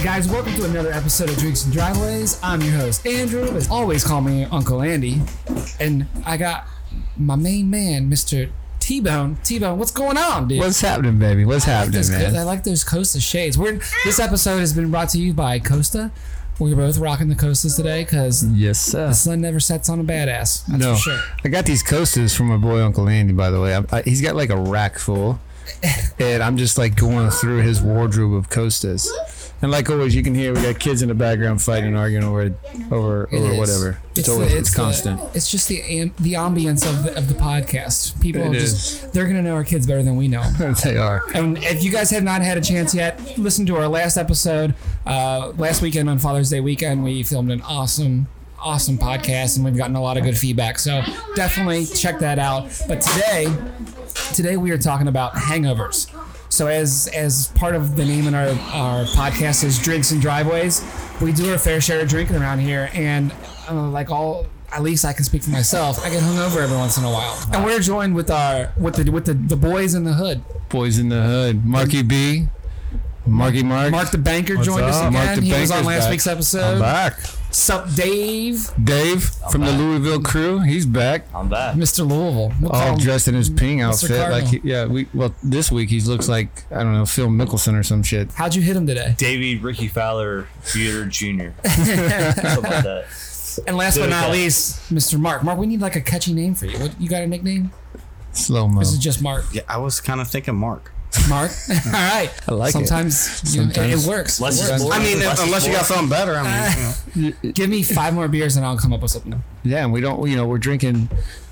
guys, welcome to another episode of Drinks and Driveways. I'm your host, Andrew. As always, call me Uncle Andy. And I got my main man, Mr. T-Bone. T-Bone, what's going on, dude? What's happening, baby? What's happening, man? I like those Costa shades. This episode has been brought to you by Costa. We're both rocking the Costas today because yes, sir. The sun never sets on a badass. That's for sure. I got these Costas from my boy Uncle Andy, by the way. He's got like a rack full, and I'm just like going through his wardrobe of Costas. And like always, you can hear we got kids in the background fighting, arguing over whatever. It's constant. It's just the ambience of the podcast. People they're gonna know our kids better than we know. They are. And if you guys have not had a chance yet, listen to our last episode. Last weekend on Father's Day weekend, we filmed an awesome podcast, and we've gotten a lot of good feedback. So definitely check that out. But today we are talking about hangovers. So as part of the name in our podcast is Drinks and Driveways, we do our fair share of drinking around here, and at least I can speak for myself, I get hungover every once in a while. And we're joined with the boys in the hood. Boys in the hood. Marky B. Mark the Banker joined us again. Mark the Banker's was on last week's episode. I'm back. Sup, Dave? Dave from the Louisville crew. He's back. I'm back. Mr. Louisville. All dressed in his ping outfit. This week he looks like, I don't know, Phil Mickelson or some shit. How'd you hit him today? Davey Ricky Fowler Bueller Jr. Something like that. And last but not least, Mr. Mark. Mark, we need like a catchy name for you. You got a nickname? Slow-mo. This is just Mark. Yeah, I was kind of thinking Mark. Mark? All right. I like Sometimes it works. Unless you got something better. Give me 5 more beers and I'll come up with something. Yeah, and we're drinking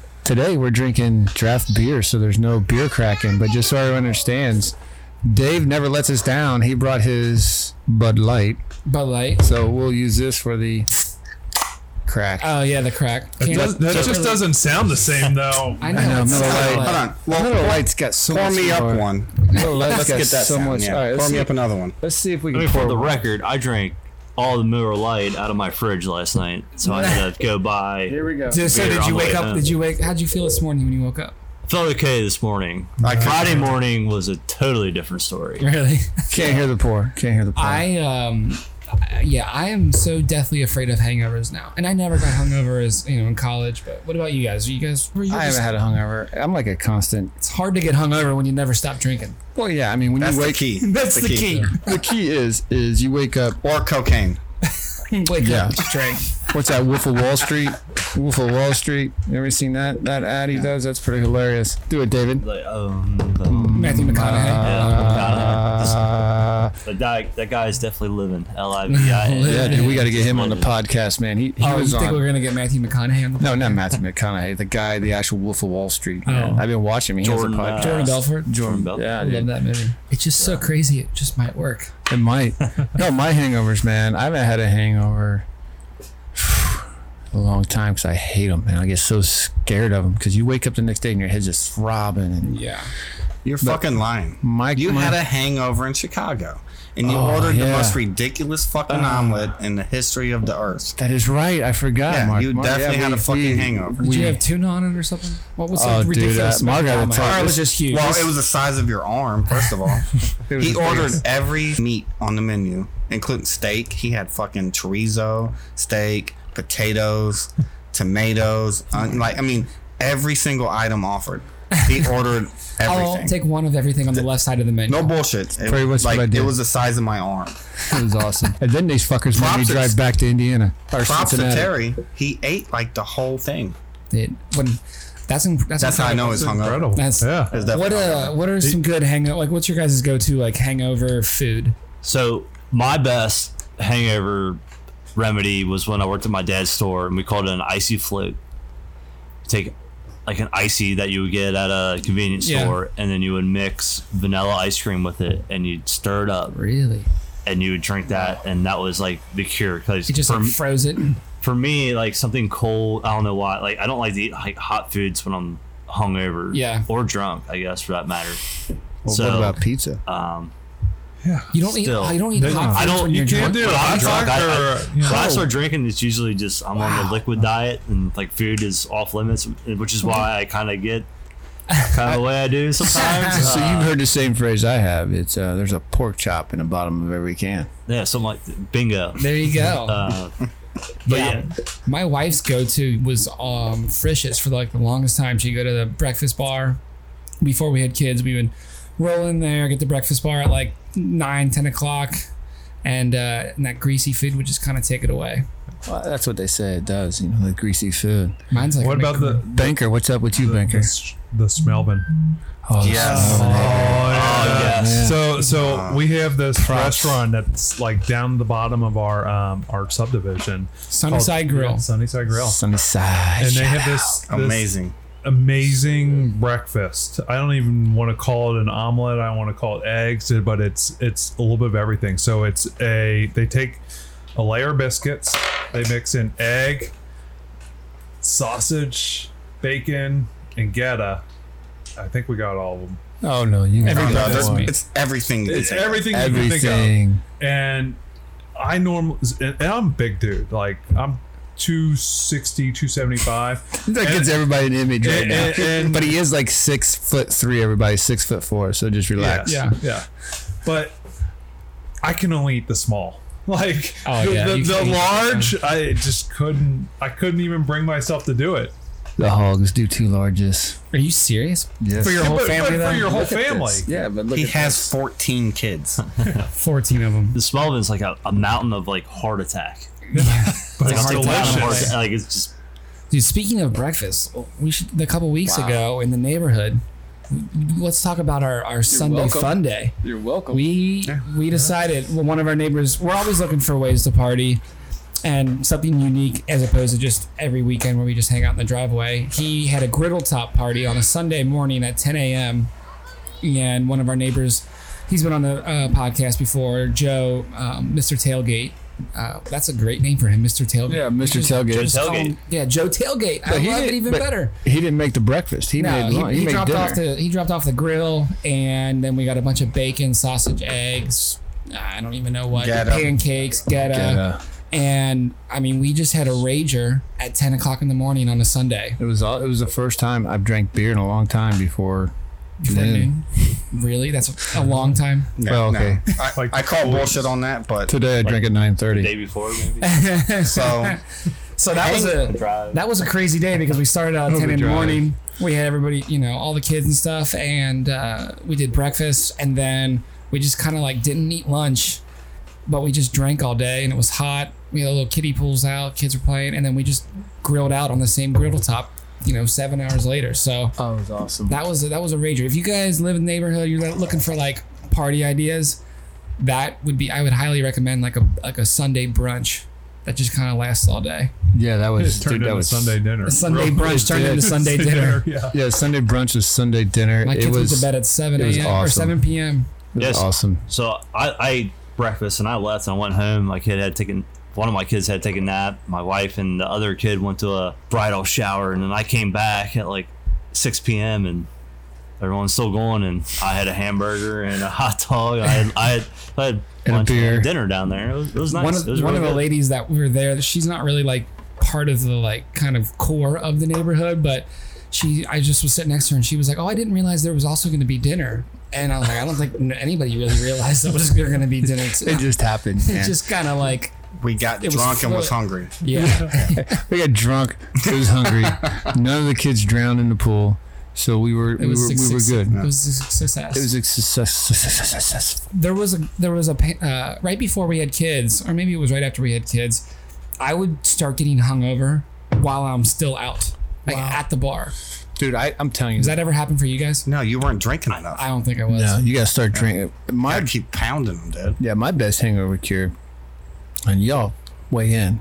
draft beer, so there's no beer cracking. But just so everyone understands, Dave never lets us down. He brought his Bud Light. So we'll use this for the crack. Oh yeah, the crack. That just doesn't sound the same though. I know. Miller Lite. Hold on. Well, Miller Lite's got so much. Pour me up one. Let's get that so much. Yeah. All right, pour me up another one. Let's see if we can. For the record, I drank all the Miller Lite out of my fridge last night, so I had to go buy. Here we go. So did you wake up? How'd you feel this morning when you woke up? Felt okay this morning. Friday morning was a totally different story. Really? Can't hear the pour. I am so deathly afraid of hangovers now, and I never got hungover as in college. But what about you guys? I haven't had a hungover. I'm like a constant. It's hard to get hungover when you never stop drinking. Well, yeah. I mean, when you wake, key. That's the key. The key is you wake up or cocaine. Wake up, drink. What's that? Wolf of Wall Street. Wolf of Wall Street. You ever seen that ad he does? That's pretty hilarious. Do it, David. Matthew McConaughey. That guy is definitely living. LIVI. Yeah, dude, we got to get him on the podcast, man. He was you think we're gonna get Matthew McConaughey on the podcast? No, not Matthew McConaughey. The guy, the actual Wolf of Wall Street. Man. I've been watching him. Jordan Belfort. Jordan Belfort. Yeah, I love that movie. It's just so crazy. It just might work. It might. No, my hangovers, man. I haven't had a hangover a long time because I hate them, man. I get so scared of them because you wake up the next day and your head's just throbbing. And You're fucking lying. You had a hangover in Chicago, and you ordered the most ridiculous fucking omelet in the history of the earth. That is right. I forgot. Yeah, Mark. you definitely had a fucking hangover. Did you have tuna on it or something? What was so ridiculous? Mark got it was just huge. Well, it was the size of your arm, first of all. He ordered every meat on the menu, including steak. He had fucking chorizo, steak, potatoes, tomatoes. Every single item offered. He ordered everything. I'll take one of everything on the left side of the menu. No bullshit. Pretty much what I did. It was the size of my arm. It was awesome. And then these fuckers made me drive back to Indiana. Props to Terry. He ate like the whole thing. That's how I know it's hungover. What are some good hangover? What's your guys' go-to hangover food? So my best hangover remedy was when I worked at my dad's store, and we called it an icy float. Take like an icy that you would get at a convenience store, and then you would mix vanilla ice cream with it, and you'd stir it up. Really? And you would drink that, and that was like the cure. Because you just froze it. For me, like something cold, I don't know why. Like I don't like to eat hot foods when I'm hungover, or drunk, I guess, for that matter. Well, what about pizza? You don't eat hot food. You can't do it. When I start drinking, it's usually just I'm on the liquid diet, and like food is off limits, which is why I kind of get kind of the way I do sometimes. So you've heard the same phrase I have. It's there's a pork chop in the bottom of every can. Yeah, something like bingo. There you go. But yeah. My wife's go-to was Frisch's for like the longest time. She'd go to the breakfast bar. Before we had kids, we would roll in there, get the breakfast bar at like 9, 10 o'clock, and that greasy food would just kind of take it away. Well, that's what they say it does. You know, the greasy food. Mine's like What about the Banker, what's up with you, Banker? the Smelvin? Oh, Yes. yes. So we have this restaurant that's like down the bottom of our subdivision. Sunnyside Grill. Yeah, Sunnyside Grill. Sunnyside. And they have this amazing breakfast. I don't even want to call it an omelet. I want to call it eggs, but it's a little bit of everything. So they take a layer of biscuits, they mix in egg, sausage, bacon, and Gouda. I think we got all of them. Oh no, you got It's everything. It's everything you can think of. everything. And and I'm a big dude. Like I'm 260, 275. That gets everybody an image right now. and- But he is like 6'3". Everybody's 6'4". So just relax. Yeah. But I can only eat the small. Like Oh, yeah, you the can't eat large, I just couldn't. I couldn't even bring myself to do it. The hogs do 2 larges. Are you serious? Yes. For your whole But family, for though? your whole Look at family. this. Yeah, but look He at has this. 14 kids. 14 of them. The Smelvin's like a mountain of like heart attack. But Like, it's I'll take that delicious. heart- like it's just Dude, speaking of breakfast, a couple weeks ago in the neighborhood, let's talk about our Sunday welcome. fun day. You're welcome. We decided, well, one of our neighbors, we're always looking for ways to party and something unique as opposed to just every weekend where we just hang out in the driveway. He had a griddle top party on a Sunday morning at 10 a.m. And one of our neighbors, he's been on the podcast before, Joe, Mr. Tailgate. That's a great name for him, Mr. Tailgate. Yeah, Mr. Tailgate. Joe Just call Tailgate. him- yeah, Joe Tailgate. I love it even but better. He didn't make the breakfast. He No, made lunch. he He made dropped dinner. off he dropped off the grill, and then we got a bunch of bacon, sausage, eggs. I don't even know what Gouda. pancakes, Gouda. And I mean, we just had a rager at 10 o'clock in the morning on a Sunday. It was the first time I've drank beer in a long time before noon. Really? That's a long time. Well, okay. I call bullshit on that, but Today I drank at the 9:30. day before maybe. so So that was a crazy day because we started out at 10 in the Overdrive. morning. We had everybody, all the kids and stuff, and we did breakfast, and then we just kind of like didn't eat lunch, but we just drank all day, and it was hot. We had a little kiddie pools out, kids were playing, and then we just grilled out on the same griddle top, 7 hours later. So Oh, it was awesome. that was a rager. If you guys live in the neighborhood, you're looking for like party ideas, I would highly recommend like a Sunday brunch that just kind of lasts all day. Yeah, that was It turned that into was Sunday dinner. A Sunday Real brunch quick. turned into Sunday dinner. Yeah. Yeah, Sunday brunch was Sunday dinner. My It kids went was to bed at 7 it was a.m. or awesome. 7 p.m. It was Yes. awesome. So I ate breakfast and I left and I went home. One of my kids had taken a nap. My wife and the other kid went to a bridal shower, and then I came back at like 6 p.m. and everyone's still going. And I had a hamburger and a hot dog. I had And a lunch beer. and dinner down there. It was nice. One It was of really the good. ladies that were there, she's not really like part of the like kind of core of the neighborhood, but I just was sitting next to her and she was like, "Oh, I didn't realize there was also going to be dinner." And I was like, "I don't think anybody really realized that was going to be dinner." It just happened. It man. just kind of like, we got It was drunk and was fluid. hungry. yeah, We got drunk. It was hungry. None of the kids drowned in the pool, so we were it was we were good. It was a success. It was a success. There was a right before we had kids, or maybe it was right after we had kids. I would start getting hungover while I'm still out, like at the bar. Dude, I'm telling you, Does that ever happen for you guys? No, you weren't drinking enough. I don't think I was. no, you gotta start drinking. I keep pounding them, dude. My best hangover cure, and y'all weigh in,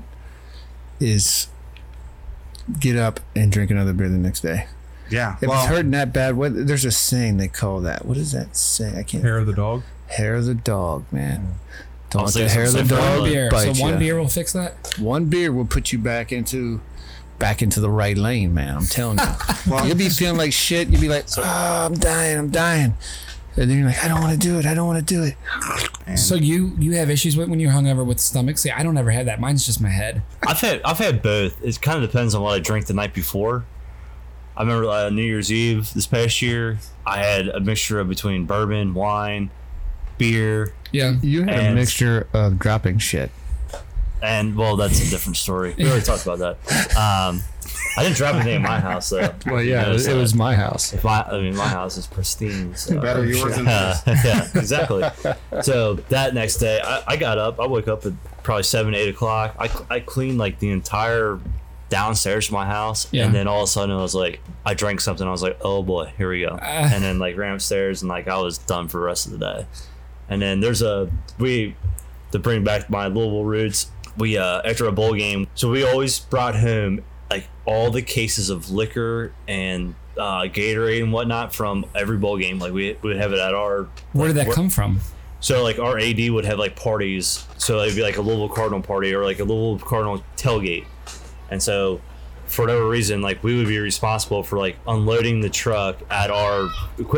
is get up and drink another beer the next day. Yeah. If it's hurting that bad, there's a saying they call that. What does that say? I can't. Hair of the dog. Hair of the dog, man. Don't I'll let say the hair of the something dog similar. Beer. bite So one ya. beer will fix that. One beer will put you back into the right lane, man. I'm telling you. You'll be feeling like shit. You'll be like, oh, I'm dying. And then you're like, I don't want to do it. So you have issues when you're hungover with stomach? See, I don't ever have that. Mine's just my head. I've had both. It kind of depends on what I drank the night before. I remember New Year's Eve this past year, I had a mixture of between bourbon, wine, beer, Yeah. You had a And- mixture of dropping shit. and well, that's a different story. We already talked about that. I didn't drop anything in my house though. Well, yeah, it was my house. My house is pristine. So. Better yours than his. Yeah, exactly. So that next day, I got up. I woke up at probably 7, 8 o'clock. I cleaned like the entire downstairs of my house, Yeah. and then all of a sudden it was like I drank something. I was like, oh boy, here we go. And then like ran upstairs and like I was done for the rest of the day. And then to bring back my Louisville roots. We after a bowl game, so we always brought home like all the cases of liquor and Gatorade and whatnot from every bowl game. Like we would have it at our. Where did that come from? So like our AD would have like parties. So it'd be like a Louisville Cardinal party or like a Louisville Cardinal tailgate. And so for whatever reason, like we would be responsible for like unloading the truck at our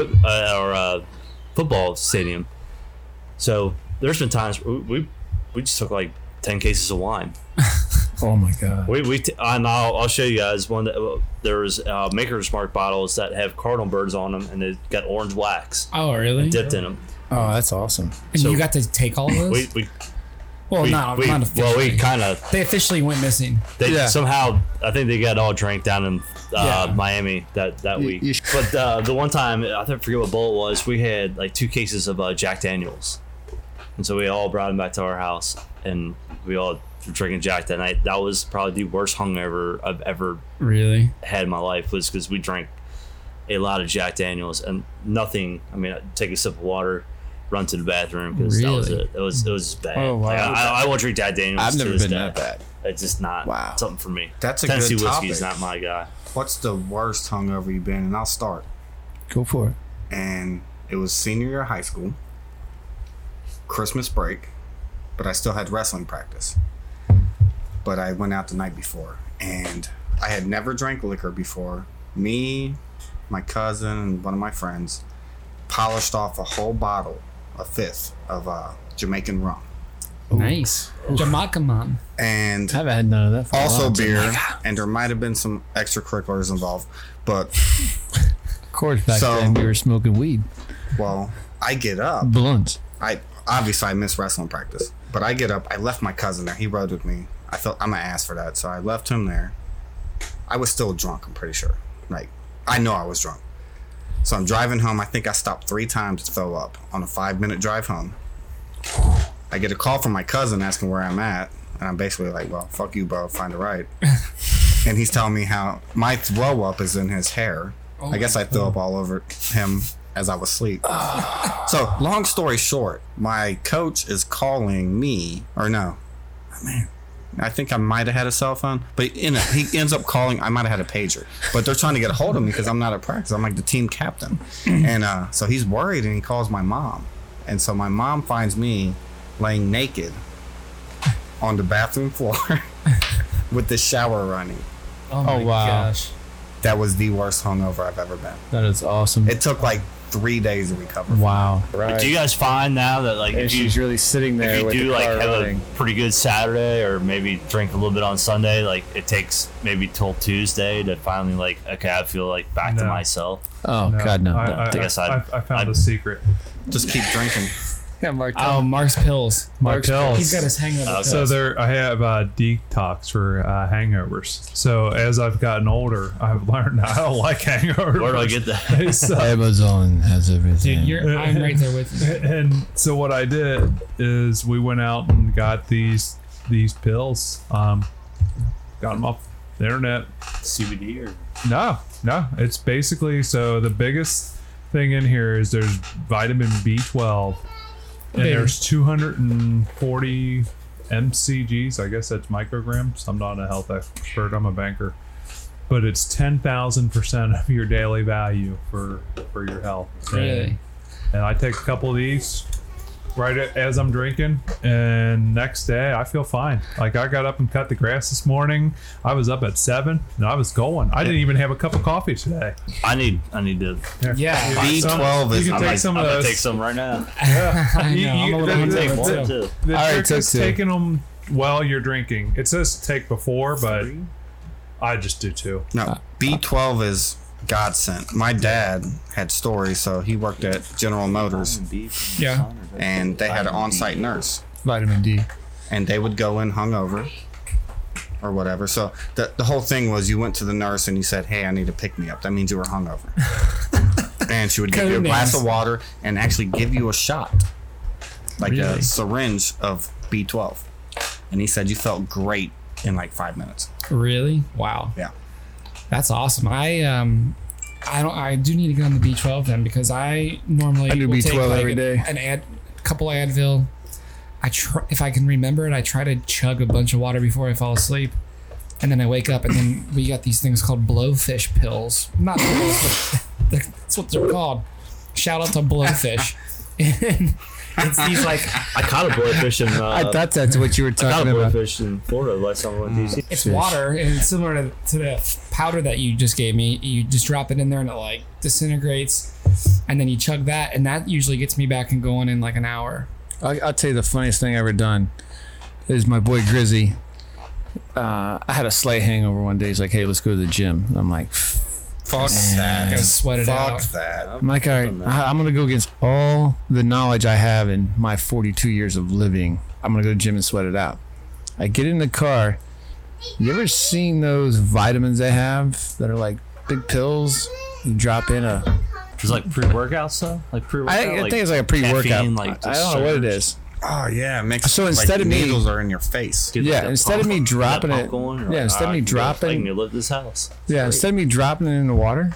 football stadium. So there's been times we just took like 10 cases of wine. Oh my god. And I'll show you guys one that there's Maker's Mark bottles that have cardinal birds on them and they got orange wax Oh, really? dipped in them. Oh, that's awesome. And So- you got to take all of those? Not officially. we kind of They officially went missing. Yeah. somehow I think they got all drank down in Yeah. Miami that week. you- But the one time I forget what bowl it was, we had like 2 cases of Jack Daniels, and so we all brought them back to our house, and we all were drinking Jack that night. That was probably the worst hungover I've ever Really? had in my life, was because we drank a lot of Jack Daniels and nothing. I mean, I'd take a sip of water, run to the bathroom because that was Really? it. It was bad. Oh, wow. Like, I won't drink Jack Daniels. I've to never this been day. that bad. It's just not Wow. something for me. That's a Tennessee good whiskey is topic. not my guy. What's the worst hungover you've been? And I'll start. Go for it. And it was senior year of high school, Christmas break, but I still had wrestling practice. But I went out the night before, and I had never drank liquor before. Me, my cousin, and one of my friends polished off a whole bottle, a fifth of Jamaican rum, Nice. Jamaica man. and I haven't had none of that for a also while. beer. And there might have been some extracurriculars involved, but Of course, back So- then we were smoking weed. well, I get up. Blunts. I missed wrestling practice, but I get up. I left my cousin there. He rode with me. I felt I'm gonna ask for that, so I left him there. I was still drunk. I'm pretty sure. Like I know I was drunk. So I'm driving home. I think I stopped 3 times to throw up on a 5-minute drive home. I get a call from my cousin asking where I'm at, and I'm basically like, "Well, fuck you, bro. Find a ride." And he's telling me how my throw up is in his hair. I guess I threw up all over him as I was asleep. So, long story short, my coach is calling me, or no, man, I think I might have had a cell phone, but he ends up calling. I might have had a pager, but they're trying to get a hold of me because I'm not at practice. I'm like the team captain, and so he's worried, and he calls my mom, and so my mom finds me laying naked on the bathroom floor with the shower running. Oh, my wow. gosh. That was the worst hungover I've ever been. That is awesome. It took like 3 days to recover. wow. Do you guys find now that like And if you, she's really sitting there if you with do the like car have running. a pretty good Saturday or maybe drink a little bit on Sunday, like it takes maybe till Tuesday to finally like, okay, I feel like back to No. myself. Oh God, no. I guess I'd- found I'd- a secret. Just keep drinking. Yeah, Mark. Oh, Mark's pills. My pills. He's got his hangover Okay. So I have detox for hangovers. So as I've gotten older, I've learned I don't like hangovers. Where do I get that? They suck. Amazon has everything. Dude, I'm right there with you. And so what I did is we went out and got these pills. Got them off the internet. CBD or No, it's basically, so the biggest thing in here is there's vitamin B12 and Baby. there's 240 mcgs. I guess that's micrograms. I'm not a health expert. I'm a banker, but it's 10,000% of your daily value for your health. Really? And I take a couple of these right as I'm drinking, and next day I feel fine. Like I got up and cut the grass this morning. I was up at 7 and I was going. I didn't even have a cup of coffee today. I need to. Yeah. B12 is You can take some of I'm gonna those. take some right now. I You- know. I'm a you- little the- hungry Take the- more too. too. The I already trick took is 2. taking them while you're drinking. It says take before, but I just do 2. No, B12 is godsend. My dad had stories, so he worked at General Motors, Yeah. and they had an on-site nurse, Vitamin D. and they would go in hungover or whatever. So the whole thing was, you went to the nurse and you said, "Hey, I need to pick me up." That means you were hungover. And she would give you a glass of water and actually give you a shot, like a syringe of B12. And he said you felt great in like 5 minutes. Really? Wow. Yeah. That's awesome. I do need to get on the B12 then, because I normally do will B12 take like every day. a couple Advil. If I can remember it, I try to chug a bunch of water before I fall asleep, and then I wake up, and then we got these things called blowfish pills. Not pills, but that's what they're called. Shout out to Blowfish. And it's these like, I caught a blowfish in. I thought that's what you were I caught talking a about. blowfish in Florida last time I went to DC. it's water, and it's similar to the powder that you just gave me. You just drop it in there and it like disintegrates, and then you chug that, and that usually gets me back and going in like an hour. I'll tell you the funniest thing I ever done is my boy Grizzy. I had a slight hangover one day. He's like, "Hey, let's go to the gym." I'm like, Fuck Gotta that. sweat it Fuck out. that. all right, I'm gonna go against all the knowledge I have in my 42 years of living. I'm gonna go to the gym and sweat it out. I get in the car. You ever seen those vitamins they have that are like big pills? You drop in a. It's like pre-workout stuff, like pre-workout. I think it's like a pre-workout. caffeine, like, I don't know what it surge. is. Oh yeah, it makes So instead like of me- needles are in your face. Get, Yeah, like, that instead of me pump- dropping that it- pump going, you're yeah, like, instead of me "Alright, dropping- I can live this house. Yeah, instead of me dropping it in the water,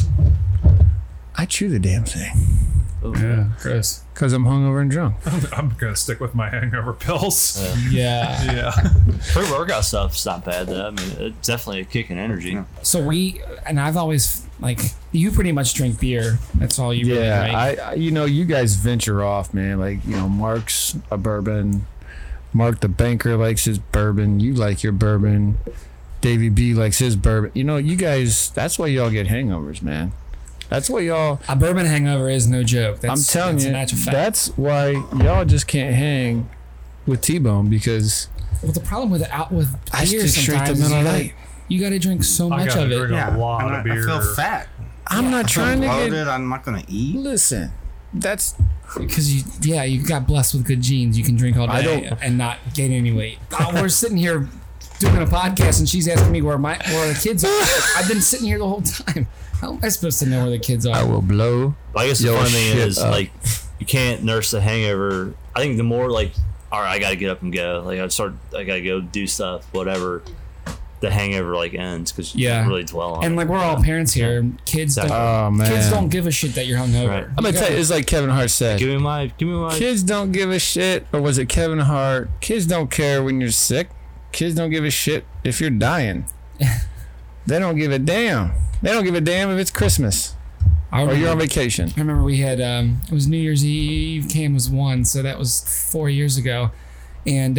I chew the damn thing Yeah, gross. because I'm hungover and drunk. I'm gonna stick with my hangover pills. Yeah. Yeah. Pre-workout stuff's not bad though. I mean, it's definitely a kick in energy. So I've always like, you pretty much drink beer. That's all you really drink. I you guys venture off, man. Like, Mark's a bourbon. Mark the banker likes his bourbon. You like your bourbon. Davey B likes his bourbon. You guys, that's why y'all get hangovers, man. That's why y'all, A bourbon hangover is no joke. I'm telling that's you, a natural fact. that's why y'all just can't hang with T-Bone, because Well, the problem with I beer stick straight to sometimes is Miller Lite. you got to drink so I much gotta of it. drink a lot and of beer. I feel fat. I'm not I feel trying to bloated. get. I'm not gonna eat. Listen, that's Because you got blessed with good genes. You can drink all I day don't- and not gain any weight. We're sitting here doing a podcast, and she's asking me where the kids are. I've been sitting here the whole time. How am I supposed to know where the kids I are? will blow. But I guess the Yo, funny thing shit is, up. like, you can't nurse the hangover. I think the more, like, all right, I got to get up and go. Like, I got to go do stuff, whatever. The hangover, like, ends because you Yeah. can't really dwell on And it. like, we're all parents here. Kids Exactly. Oh man, kids don't give a shit that you're hungover. Right. I'm gonna tell you, it's like Kevin Hart said. Give me my. Kids don't give a shit, or was it Kevin Hart? Kids don't care when you're sick. Kids don't give a shit if you're dying. They don't give a damn. They don't give a damn if it's Christmas I or remember, you're on vacation. I remember we had it was New Year's Eve. Cam was 1, so that was 4 years ago, and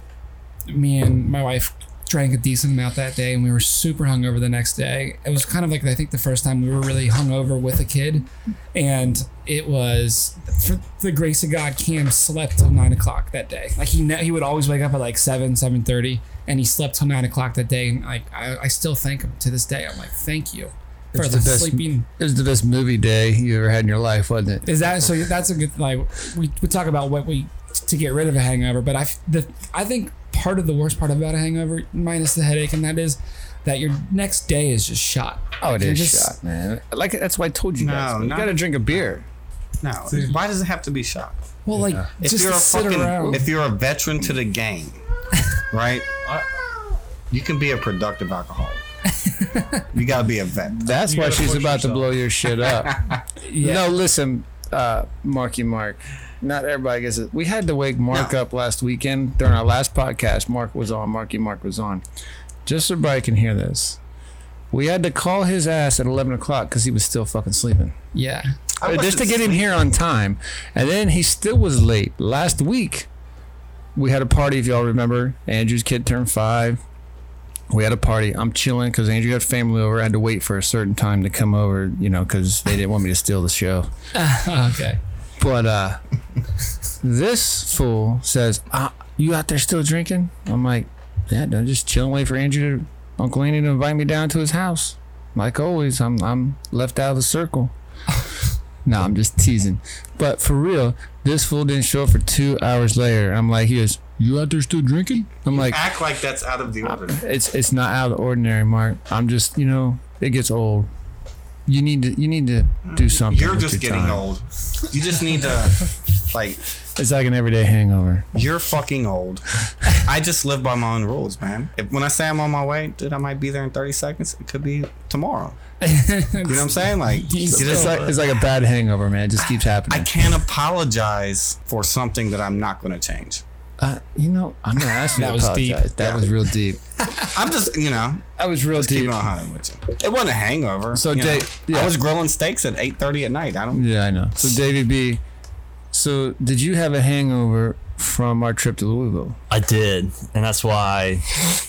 me and my wife drank a decent amount that day, and we were super hungover the next day. It was kind of like, I think, the first time we were really hungover with a kid, and it was, for the grace of God, Cam slept till 9 o'clock that day. Like he would always wake up at like 7:30, and he slept till 9 o'clock that day. And like I still thank him to this day. I'm like, thank you for It's the the best- sleeping. It was the best movie day you ever had in your life, wasn't it? Is that so? That's a good, like, we talk about what we to get rid of a hangover, but I think part of the worst part about a hangover, minus the headache, and that is that your next day is just shot. Oh, it You're is just- shot, man. Like, that's why I told you No, guys. You not- gotta drink a beer. No. Why does it have to be shot? Well, like, If just you're to a sit around. if you're a veteran to the game, right? You can be a productive alcoholic. You gotta be a vet. That's You why gotta she's push about to yourself. blow your shit up. Yeah. No, listen, Marky Mark. Not everybody gets it. We had to wake Mark up last weekend during our last podcast. Marky Mark was on. Just so everybody can hear this. We had to call his ass at 11 o'clock because he was still fucking sleeping. Yeah. Just to get him here on time. And then he still was late. Last week, we had a party, if y'all remember. Andrew's kid turned 5. We had a party. I'm chilling because Andrew had family over. I had to wait for a certain time to come over, because they didn't want me to steal the show. Okay. But this fool says, you out there still drinking? I'm like, yeah, no, just chilling, wait for Andrew, Uncle Andy to invite me down to his house. like always, I'm left out of the circle. No, I'm just teasing. But for real, this fool didn't show up for 2 hours later. I'm like, he goes, you out there still drinking? I'm like, Act like that's out of the ordinary. it's not out of the ordinary, Mark. I'm just, it gets old. You need to do something. You're with just your getting time. old. You just need to, like, It's like an everyday hangover. you're fucking old. I just live by my own rules, man. When I say I'm on my way, dude, I might be there in 30 seconds. It could be tomorrow. You know what I'm saying? Like, It's like a bad hangover, man. It just keeps I happening. can't apologize for something that I'm not going to change. I'm not asking That you to was deep. apologize. That was real deep. I'm just, That was real just keep deep. it on hunting with you. It wasn't a hangover. So, you know. Dave- yeah. I was grilling steaks at 8:30 at night. I don't. Yeah, I know. So, David B., so did you have a hangover from our trip to Louisville? I did, and that's why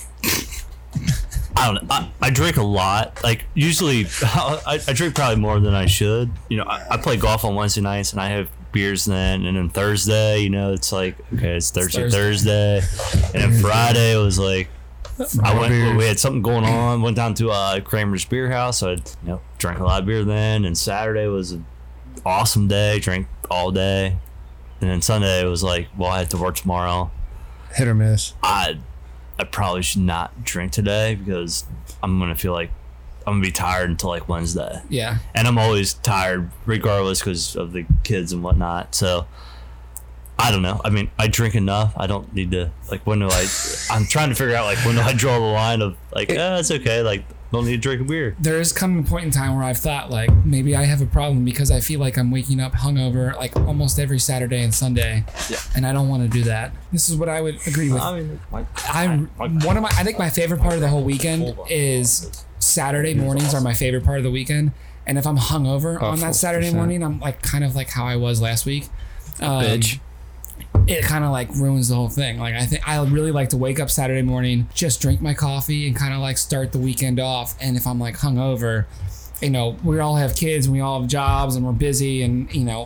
I don't know. I drink a lot. Like usually, I drink probably more than I should. I play golf on Wednesday nights, and I have beers then, and then Thursday, it's like okay, it's Thursday, and then Friday it was like we had something going on. Went down to Kramer's Beer House. So I drank a lot of beer then, and Saturday was an awesome day. Drank all day, and then Sunday it was like, well, I had to work tomorrow. Hit or miss? I probably should not drink today because I'm gonna feel like I'm gonna be tired until like Wednesday. Yeah. And I'm always tired regardless because of the kids and whatnot. So I don't know. I mean, I drink enough. I don't need to like when do I'm trying to figure out like when do I draw the line of like it's okay, like don't need to drink a beer. There's come a point in time where I've thought like maybe I have a problem because I feel like I'm waking up hungover like almost every Saturday and Sunday. Yeah. And I don't want to do that. This is what I would agree with. I mean, I think my favorite part of the whole weekend is Saturday mornings are my favorite part of the weekend. And if I'm hungover on that Saturday 100%. morning, I'm like kind of like how I was last week. Bitch. It kind of like ruins the whole thing. Like I think I really like to wake up Saturday morning, just drink my coffee and kind of like start the weekend off. And if I'm like hungover, we all have kids and we all have jobs and we're busy. And,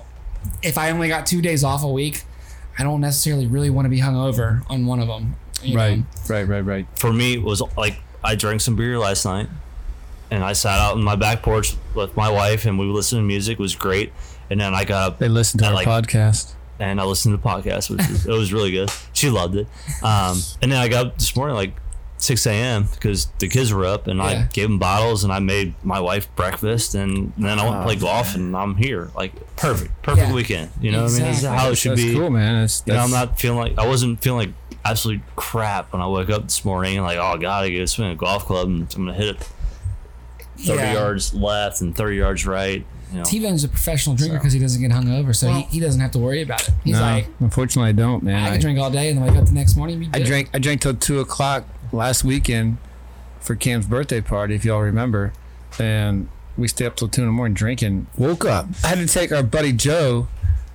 if I only got 2 days off a week, I don't necessarily really want to be hungover on one of them. you know? Right. for me it was like I drank some beer last night and I sat out on my back porch with my wife and we listened to music. It was great. And then I got up They listened to at, our like, podcast. and I listened to the podcast, it was really good. She loved it. And then I got up this morning like 6 a.m. because the kids were up, and I Yeah. gave them bottles, and I made my wife breakfast, and then I went to play golf, and I'm here. Like perfect Yeah. weekend. You know what I mean? This is Exactly. how it should That's be. cool, man. I'm not feeling like I wasn't feeling like absolute crap when I woke up this morning. Like, oh god, I gotta swing a golf club, and I'm gonna hit it 30 Yeah. yards left and 30 yards right. T-Ven's a professional drinker because he doesn't get hungover, so he doesn't have to worry about it. He's No, like, unfortunately, I don't, man. I can drink all day and then wake up the next morning and be good. I drank till 2:00 last weekend for Cam's birthday party, if y'all remember, and we stayed up till 2 in the morning drinking. Woke up. I had to take our buddy Joe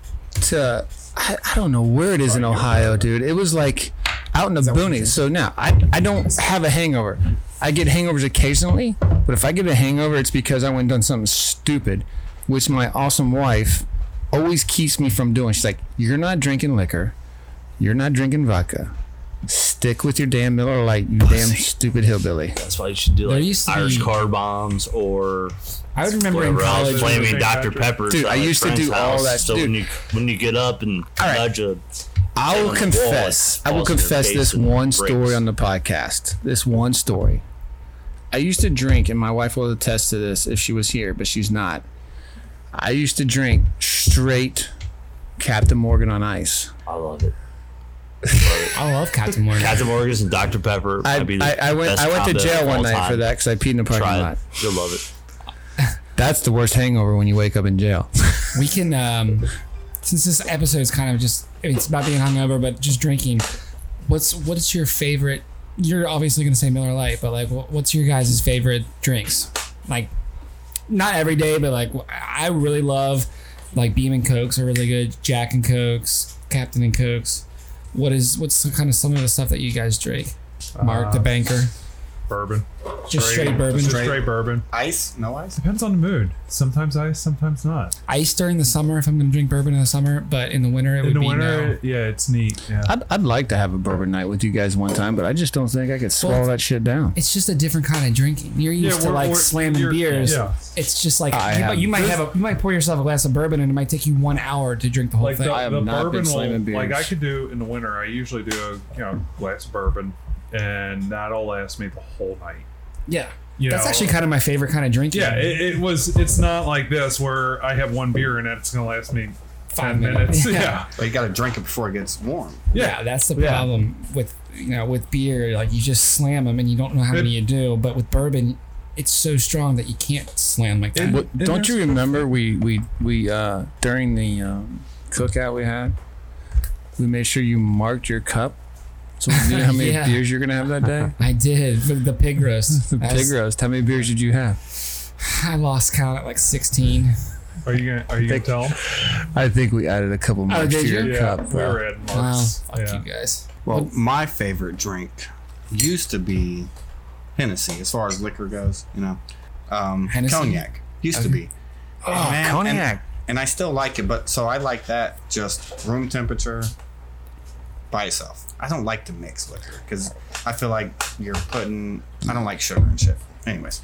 to I don't know where it is in Ohio, dude. It was like out in the boonies. So now I don't have a hangover. I get hangovers occasionally, but if I get a hangover, it's because I went and done something stupid, which my awesome wife always keeps me from doing. She's like, "You're not drinking liquor. You're not drinking vodka. Stick with your damn Miller Lite, you damn stupid hillbilly." That's why you should do There like used to Irish be- car bombs or I would remember in whatever else, college. flaming St. Dr. Patrick. Pepper. Dude, I used to do all that. So Dude. when you get up and right. nudge a I will on the confess. wall, I will falls on your confess face this and one breaks. story on the podcast. This one story. I used to drink, and my wife will attest to this if she was here, but she's not. I used to drink straight Captain Morgan on ice. I love it. I love Captain Morgan. Captain Morgan's and Dr. Pepper. I might be the went best to combo jail of one all night for time. that because I peed in the parking Try lot. it. You'll love it. That's the worst hangover when you wake up in jail. We can, since this episode is kind of just, it's about being hungover, but just drinking. What's your favorite? You're obviously gonna say Miller Lite, but like, what's your guys' favorite drinks? Like, not every day, but like, I really love like Beam and Cokes are really good. Jack and Cokes, Captain and Cokes. What's kind of some of the stuff that you guys drink? Mark the banker. Bourbon. Just straight bourbon. Just straight bourbon. Ice? No ice? Depends on the mood. Sometimes ice, sometimes not. Ice during the summer if I'm going to drink bourbon in the summer, but in the winter it In would the be winter, no. yeah, it's neat. Yeah. I'd like to have a bourbon night with you guys one time, but I just don't think I could swallow that shit down. It's just a different kind of drinking. You're used to like slamming beers. Yeah. It's just like I you might have- you might pour yourself a glass of bourbon and it might take you 1 hour to drink the whole Like thing. I have the not been bourbon will, slamming beers. like I could do in the winter. I usually do a glass of bourbon, and that'll last me the whole night. Yeah. You That's know, actually kind of my favorite kind of drinking. Yeah, it's not like this where I have one beer and it's gonna last me 5 10 minutes. minutes. Yeah. But you got to drink it before it gets warm. Yeah, that's the problem with with beer. Like you just slam them and you don't know how many you do. But with bourbon, it's so strong that you can't slam like that. What, don't you remember we during the cookout we had, we made sure you marked your cup so we knew how many Yeah. beers you're gonna have that day. I did for the pig roast. The That's- pig roast. How many beers did you have? I lost count at like 16. Are you gonna tell? I think we added a couple more did to your you? Yeah, cup. we bro. were at Wow, Mark's. fuck Yeah. you guys. Well, my favorite drink used to be Hennessy, as far as liquor goes. Hennessy? Cognac used to be. Oh, Man, cognac. and I still like it, but so I like that just room temperature by itself. I don't like to mix liquor because I feel like you're putting. I don't like sugar and shit. Anyways,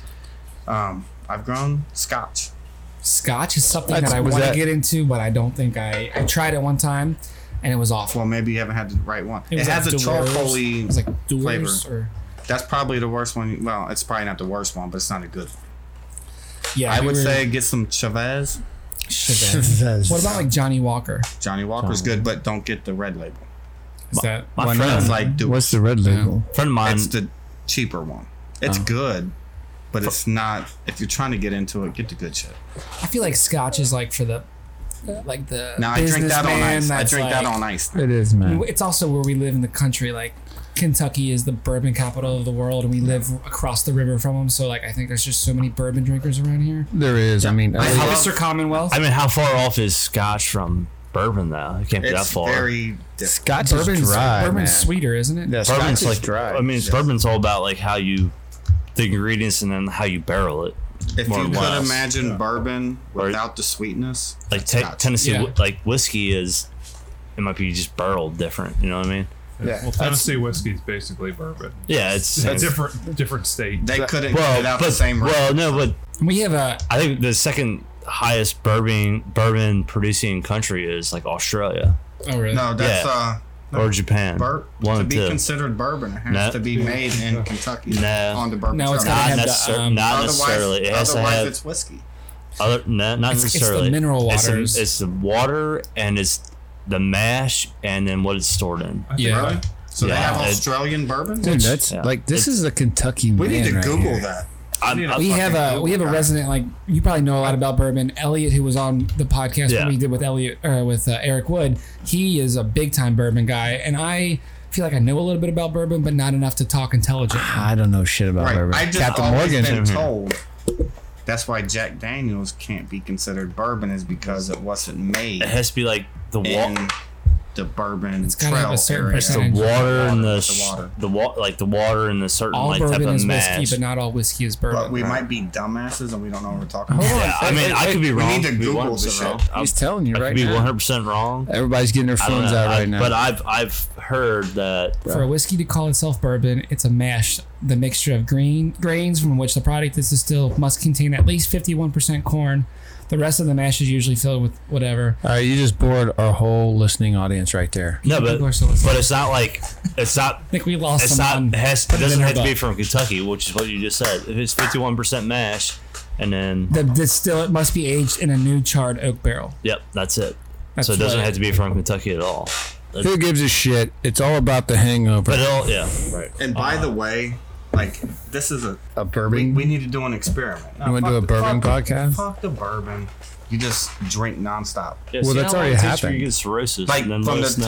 I've grown Scotch. Scotch is something That's- that I was want to that- get into, but I don't think I tried it one time and it was awful. Well, maybe you haven't had the right one. It was has like a Dewar's. charcoaly It was like Dewar's flavor. or That's probably the worst one. Well, it's probably not the worst one, but it's not a good one. yeah. I we would were- say get some Chavez. Chavez. What about like Johnny Walker? Johnny Walker's good, but don't get the red label. Is that My Why friend, not? It's like Dewar's. What's the red label? friend of mine, It's the cheaper one. It's good, but it's not. If you're trying to get into it, get the good shit. I feel like Scotch is like for the Now I drink that on businessman ice. I that's drink that like- on ice. It is, man. It's also where we live in the country. Like Kentucky is the bourbon capital of the world, and we live across the river from them. So like, I think there's just so many bourbon drinkers around here. There is. I mean, I love- Mr. Commonwealth. I mean, how far off is Scotch from bourbon though? It can't be that It's far. very different. Scotch Bourbon's is dry, bourbon's man. sweeter, isn't it? Yeah, Scotch Bourbon's is like dry. I mean, bourbon's all about like how you, the ingredients, and then how you barrel it. If more you or could less. imagine bourbon without the sweetness, Like Scotch. Tennessee, Yeah. like whiskey is, it might be just barreled different. You know what I mean? Yeah. Well, Tennessee whiskey is basically bourbon. Yeah, it's A different state. they couldn't well, get out but the same rate. well, no, but We have a I think the second highest bourbon producing country is like Australia oh really? No, that's or Japan. One to of be two. considered bourbon, it has No. to be made in Kentucky No. on the bourbon. No, it's trail. gotta Not, have the, not Otherwise- necessarily. It has to otherwise have it's whiskey. not It's the necessarily. mineral It's the- waters. It's the water and it's the mash and then what it's stored in. Yeah. Really? So they Yeah, have it- Australian bourbon? Dude, that's Yeah. like this is a Kentucky We man need to right Google here. that. We have a resident, like you probably know a lot about bourbon. Elliot, who was on the podcast Yeah. we did with Eric Wood, he is a big time bourbon guy, and I feel like I know a little bit about bourbon, but not enough to talk intelligently. I don't know shit about Right. bourbon. I just Captain always Morgan. been told that's why Jack Daniels can't be considered bourbon is because it wasn't made It has to be like the water. in the bourbon It's gotta have trail a certain area. percentage. The water and Water. the water, like the water and the certain All like type bourbon of is mash. whiskey, but not all whiskey is bourbon. But we might be dumbasses and we don't know what we're talking about. Yeah, I mean, I could be we wrong. need to could be Google 100% this wrong. shit. He's telling you I right could be now. 100% wrong. Everybody's getting their I don't phones know. out right now. But I've heard that For a whiskey to call itself bourbon, it's a mash. The mixture of grains from which the product is distilled must contain at least 51% corn. The rest of the mash is usually filled with whatever. All right, you just bored our whole listening audience right there. no, People are still listening. but it's not like it's not. I think we lost It's someone. not. It Put it in doesn't their have to be butt. from Kentucky, which is what you just said. If it's 51% mash, and then The distillate must be aged in a new charred oak barrel. yep, that's it. That's So it doesn't right. have to be from Kentucky at all. Who gives a shit? It's all about the hangover. But it'll yeah, right. And by the way, like this is a bourbon. we need to do an experiment. You wanna do a bourbon podcast? Fuck the bourbon. You just drink nonstop. Yeah, Well, see that's how long already it takes for happened. You get cirrhosis, Like and then from let us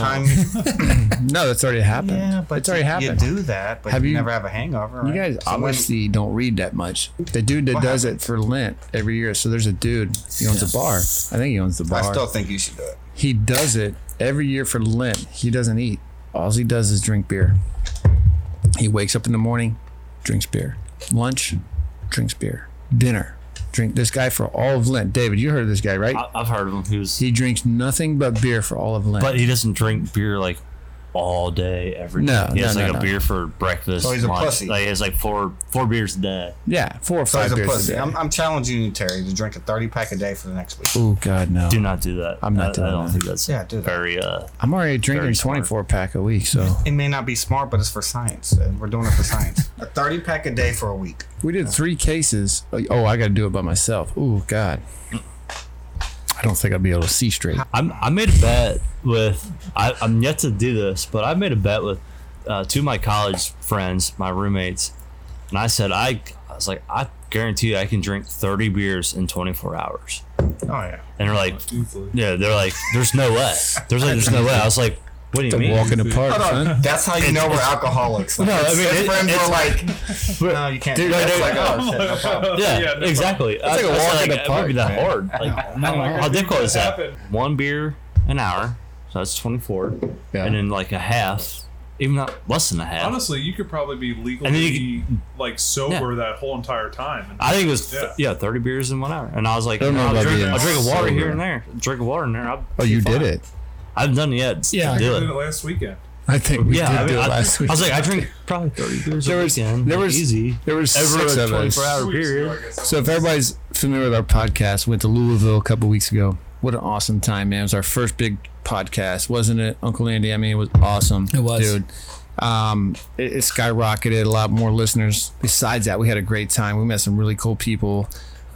the know. time No, that's already happened. Yeah, but it's already you happened. do that, but Have you you- never have a hangover. You right? guys So when- obviously don't read that much. The dude that What does happened? it for Lent every year. So there's a dude. He owns a bar. I think he owns the bar. I still think you should do it. He does it every year for Lent. He doesn't eat. All he does is drink beer. He wakes up in the morning, drinks beer. Lunch, drinks beer. Dinner, drink. This guy for all of Lent. David, you heard of this guy, right? I've heard of him. He drinks nothing but beer for all of Lent. But he doesn't drink beer like all day, every day. No, He has no, like no, a beer for breakfast. So he's a lunch. pussy. Like, he has like four beers a day. yeah, 4 or So 5 he's a beers pussy. a day. I'm challenging you, Terry, to drink a 30-pack a day for the next week. Oh God, no! Do not do that. I'm not doing I don't that. think that's Yeah, do that. very. I'm already drinking Very smart. 24-pack a week, so It may not be smart, but it's for science. And we're doing it for science. A 30-pack a day for a week. we did 3 cases. Oh, I got to do it by myself. Oh God, I don't think I'll be able to see straight. I made a bet with. I'm yet to do this, but I made a bet with 2 of my college friends, my roommates, and I said I was like, I guarantee you I can drink 30 beers in 24 hours. Oh, yeah. And they're like, Easily. yeah, they're like, there's no way. There's no way. I was like, what do you The mean? walk in the park, Hold on. son. That's how you know we're alcoholics. Like, No, I mean, his friends it's were like, no, you can't. Dude, do that. dude, It's like, oh, shit, no problem. Yeah, Yeah, no exactly. It's like a walk in the it won't be that park, hard. Like, how difficult is that? 1 beer an hour, so that's 24, Yeah. and then like a half, even not less than a half. Honestly, you could probably be And then legally like sober that whole entire time. I think it was Yeah. 30 beers in 1 hour, and I was like, I don't know I'll about drink being a water sober. here and there, drink a water in there. Oh, you did it. I haven't done it yet. Yeah. I do did it. it last weekend. I think we Yeah, I did mean, do it last week. I was like, I drink probably 30 beers There a was- weekend. there was- easy. there was Over 6 a of us. 24-hour period. So if everybody's familiar with our podcast, went to Louisville a couple weeks ago. What an awesome time, man! It was our first big podcast, wasn't it, Uncle Andy? I mean, it was awesome. It was. dude. It skyrocketed. A lot more listeners. Besides that, we had a great time. We met some really cool people.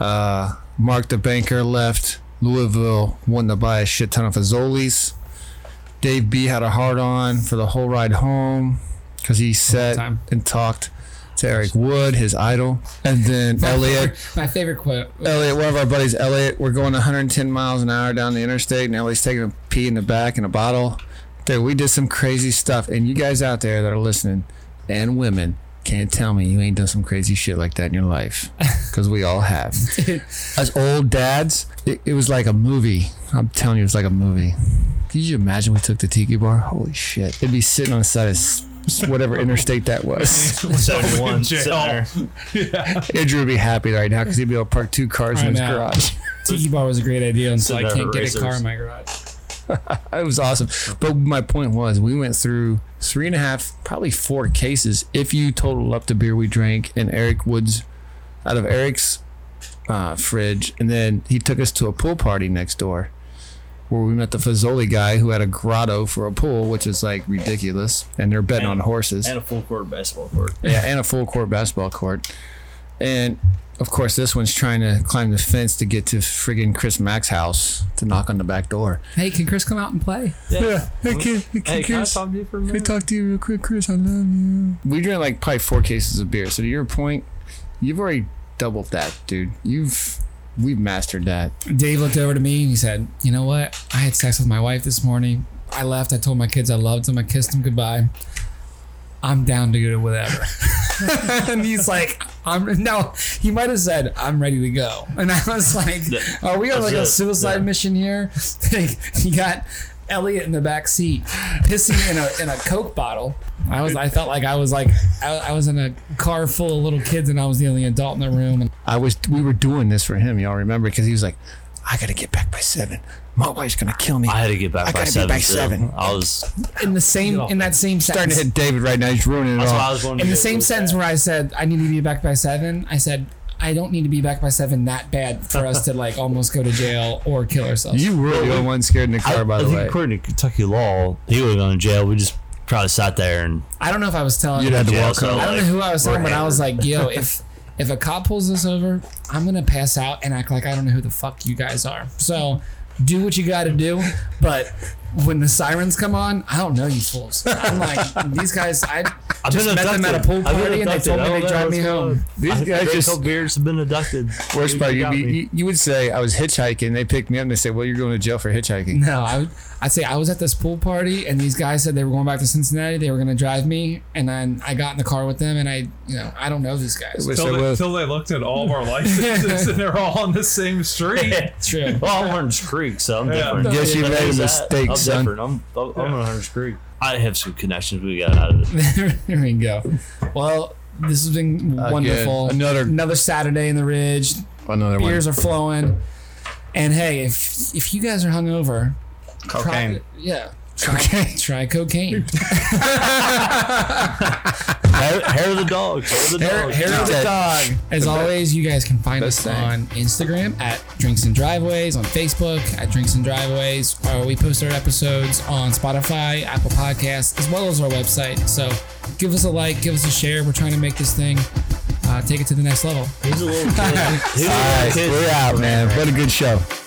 Mark the banker left Louisville, wanted to buy a shit ton of Fazoli's. Dave B had a hard on for the whole ride home because he sat time. and talked to Eric Wood, his idol, and then Elliot. My favorite quote. Elliot, one of our buddies, Elliot, we're going 110 miles an hour down the interstate, and Elliot's taking a pee in the back in a bottle. Dude, we did some crazy stuff, and you guys out there that are listening, and women, can't tell me you ain't done some crazy shit like that in your life, because we all have. As old dads, it was like a movie. I'm telling you, it was like a movie. Could you imagine we took the tiki bar? Holy shit. It'd be sitting on the side of whatever interstate that was. 71 Jail. sitting there. Andrew would be happy right now because he'd be able to park 2 cars in I his know. garage. Tiki bar was a great idea until I Sitting can't there get a car racers. in my garage. It was awesome. But my point was, we went through 3.5, probably 4 cases if you total up the beer we drank in Eric Woods, out of Eric's fridge. And then he took us to a pool party next door where we met the Fazoli guy who had a grotto for a pool, which is like ridiculous. And they're betting on horses. And a full court basketball court. Yeah, and a full court basketball court. And of course, this one's trying to climb the fence to get to friggin' Chris Mack's house to knock on the back door. Hey, can Chris come out and play? Yeah, hey, Hey, can I talk to you for a Can I minute? talk to you real quick, Chris? I love you. We drank like probably 4 cases of beer. So to your point, you've already doubled that, dude. We've mastered that. Dave looked over to me and he said, "You know what? I had sex with my wife this morning. I left. I told my kids I loved them. I kissed them goodbye. I'm down to do whatever." And he's like, he might have said, "I'm ready to go." And I was like, "Are we on like a That's it. suicide Yeah. mission here?" You got Elliot in the back seat pissing in a Coke bottle. I felt like I was in a car full of little kids and I was the only adult in the room. And We were doing this for him, y'all remember? Because he was like, I gotta get back by 7. My wife's gonna kill me. I had to get back I by gotta be 7. by too. 7. I was. in that same Starting to sentence, hit David right now. He's ruining it That's why I all. was going in the same sentence where I said I need to be back by 7, I said I don't need to be back by 7 that bad for us to like almost go to jail or kill ourselves. You really the one scared in the car, by I the think way. according to Kentucky law, he would have gone to jail. We just probably sat there and I don't know if I was telling. You'd have to Yeah, walk so home. I don't know like, who I was telling, we're but I was hammered. like, yo, if a cop pulls us over, I'm gonna pass out and act like I don't know who the fuck you guys are. So do what you got to do, but when the sirens come on, I don't know you fools. I'm like, these guys, I just met them at a pool party and they told me they drive me home. These guys just beers have been abducted. worst part. got me. You would say I was hitchhiking. They picked me up and they said, "Well, you're going to jail for hitchhiking." No, I'd say I was at this pool party and these guys said they were going back to Cincinnati. They were going to drive me, and then I got in the car with them, and I don't know these guys. Which Till they will. they looked at all of our licenses and they're all on the same street. It's true. Well, I'm Orange Creek, so I'm Yeah. different. Guess you That made a is that. mistake, I'm son. different. I'm on Orange Creek. I have some connections we got out of it. There we go. Well, This has been wonderful. Good. Another Saturday in the Ridge. Another one. Beers are flowing. And hey, if you guys are hungover, Cocaine. Try cocaine. Hair of the dog. Hair of the dog. As always, you guys can find us on Instagram at Drinks and Driveways, on Facebook at Drinks and Driveways. We post our episodes on Spotify, Apple Podcasts, as well as our website. So give us a like, give us a share. We're trying to make this thing take it to the next level. He's a little kid. All right, we're out, man. What a good show.